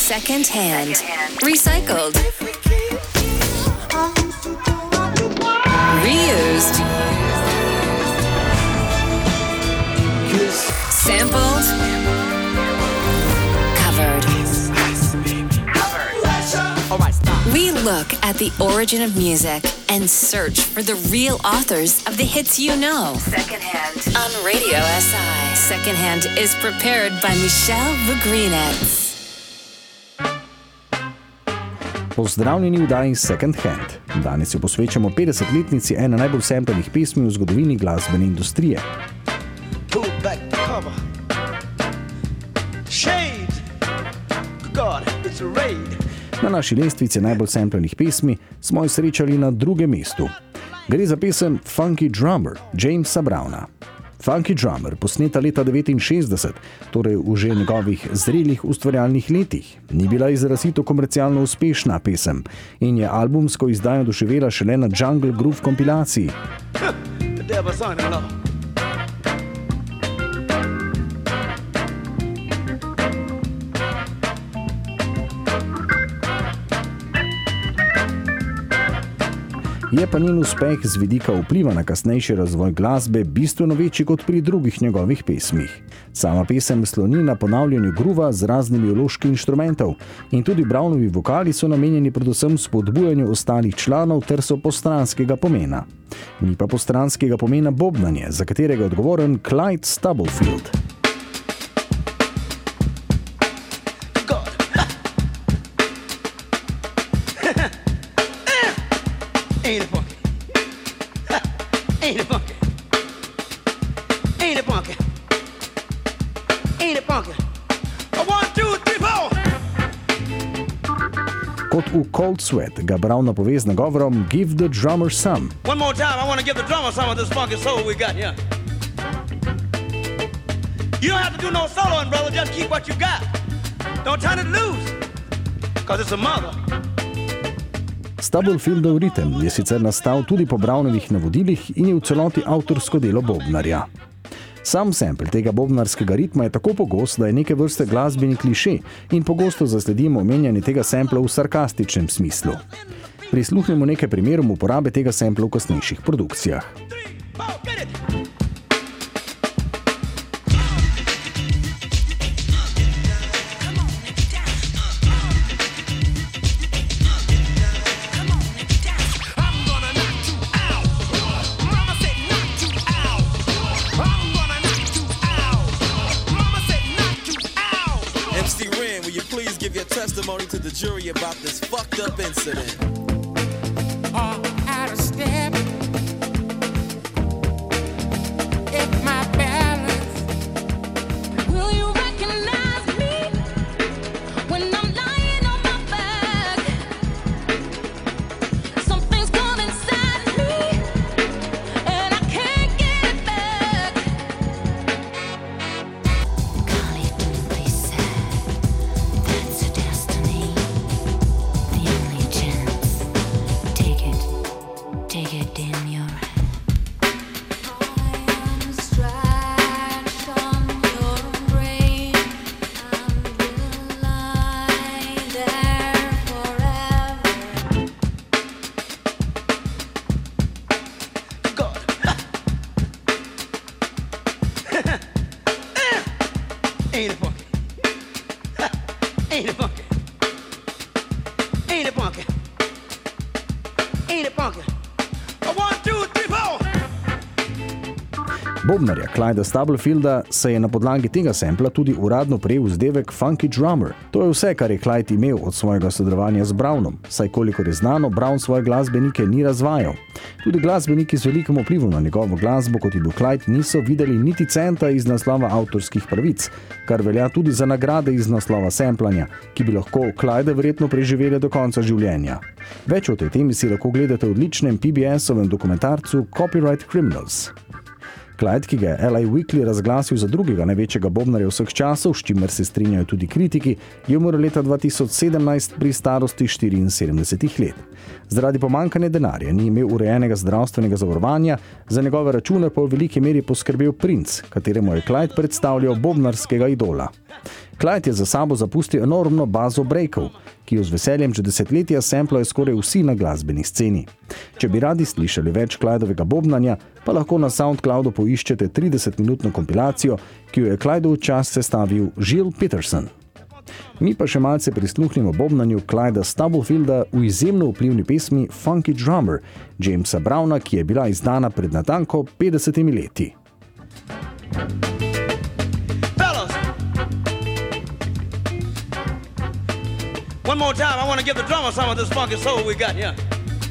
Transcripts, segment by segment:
Second hand. Recycled. Reused. Sampled. Covered. We look at the origin of music and search for the real authors of the hits you know. Secondhand on Radio SI. Secondhand is prepared by Michelle Vugrinec. Pozdravljeni v oddaji Second Hand. Danes jo posvečamo 50-letnici ene najbolj samplenih pesmi v zgodovini glasbene industrije. Na naši lestvici najbolj samplenih pesmi smo jo srečali na drugem mestu. Gre za pesem Funky Drummer Jamesa Browna. Funky Drummer, posneta leta 1969, torej v že njegovih zrelih ustvarjalnih letih, ni bila izrazito komercialno uspešna pesem in je albumsko izdajo doživela šele na Jungle Groove kompilaciji. Je pa njen uspeh z vidika vpliva na kasnejši razvoj glasbe bistveno večji kot pri drugih njegovih pesmih. Sama pesem sloni na ponavljanju groova z raznimi vložki inštrumentov in tudi Brownovi vokali so namenjeni predvsem spodbujanju ostalih članov ter so postranskega pomena. Ni pa postranskega pomena bobnanje, za katerega je odgovoren Clyde Stubblefield. Ain't it funky? Ain't it funky? Ain't it funky? Ain't it funky? 1, 2, 3, 4. Kot v Cold Sweat ga Brown napove z nagovorom Give the drummer some. One more time, I want to give the drummer some of this funky soul we got here. You don't have to do no soloing, brother, just keep what you got. Don't turn it loose, because it's a mother. Stubblefieldov ritem je sicer nastal tudi po Brownovih navodilih in je v celoti avtorsko delo bobnarja. Sam sample tega bobnarskega ritma je tako pogost, da je neke vrste glasbeni kliše in pogosto zasledimo omenjanje tega sampla v sarkastičnem smislu. Prisluhnemo nekaj primerom uporabe tega sampla v kasnejših produkcijah. Testimony to the jury about this fucked up incident. Out of step. If my balance. Will you recognize me when I'm lying on my back? Something's gone inside me and I can't get it back. Golly, don't be sad. That's a destiny. The only chance. Take it in your hand. I am a scratch on your brain and will lie there forever. God. Ain't it funky? Ain't it funky? Ain't it funky? Ain't it funky? 1, 2, 3, 4. Bobnarja Clyda Stubblefielda se je na podlagi tega sampla tudi uradno prejel vzdevek Funky Drummer. To je vse, kar je Clyde imel od svojega sodelovanja z Brownom, saj kolikor je znano, Brown svoje glasbenike ni razvajal. Tudi glasbeniki z velikim vplivom na njegovo glasbo, kot je bil Clyde, niso videli niti centa iz naslova avtorskih pravic, kar velja tudi za nagrade iz naslova samplanja, ki bi lahko Clyda verjetno preživeli do konca življenja. Več o tej temi si lahko gledate v odličnem PBS-ovem dokumentarcu Copyright Criminals. Clyde, ki ga je LA Weekly razglasil za drugega največjega bobnarja vseh časov, s čimer se strinjajo tudi kritiki, je umrl leta 2017 pri starosti 74 let. Zaradi pomanjkanja denarja ni imel urejenega zdravstvenega zavarovanja, za njegove račune pa v veliki meri poskrbel princ, kateremu je Clyde predstavljal bobnarskega idola. Clyde je za sabo zapustil enormno bazo breakov, ki jo z veseljem že desetletja semplajo skoraj vsi na glasbeni sceni. Če bi radi slišali več Clydovega bobnanja, pa lahko na SoundCloudu poiščete 30-minutno kompilacijo, ki jo je Clydov čas sestavil Jill Peterson. Mi pa še malce prisluhnimo bobnanju Clyda Stubblefielda v izjemno vplivni pesmi Funky Drummer Jamesa Browna, ki je bila izdana pred natanko 50 leti. One more time, I want to give the drummer some of this funky soul we got here.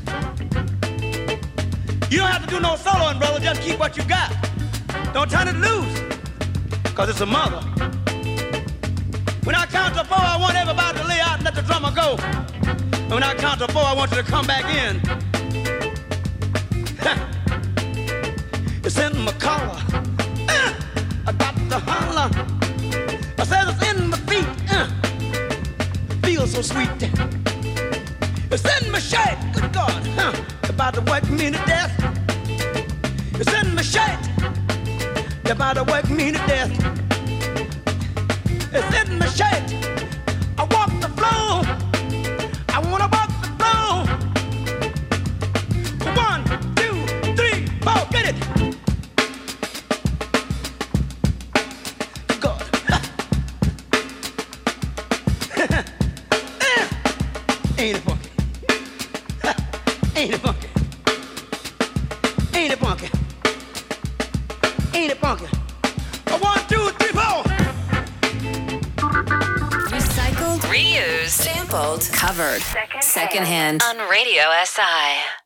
You don't have to do no soloing, brother. Just keep what you got. Don't turn it loose, because it's a mother. When I count to 4, I want everybody to lay out and let the drummer go. And when I count to 4, I want you to come back in. It's in my collar. I got to holler. I said it's in my feet. Feels so sweet. It's in my shirt. Good God. About to work me to death. It's in my shirt. You're about to work me to death. It's in my shirt. I walk the floor. I wanna walk the floor. 1, 2, 3, 4, get it. God. Ain't it funky? Ain't it funky? Ain't it funky? Ain't it funky? 1, 2, 3, 4. Recycled, reused, sampled, covered. Secondhand on Radio SI.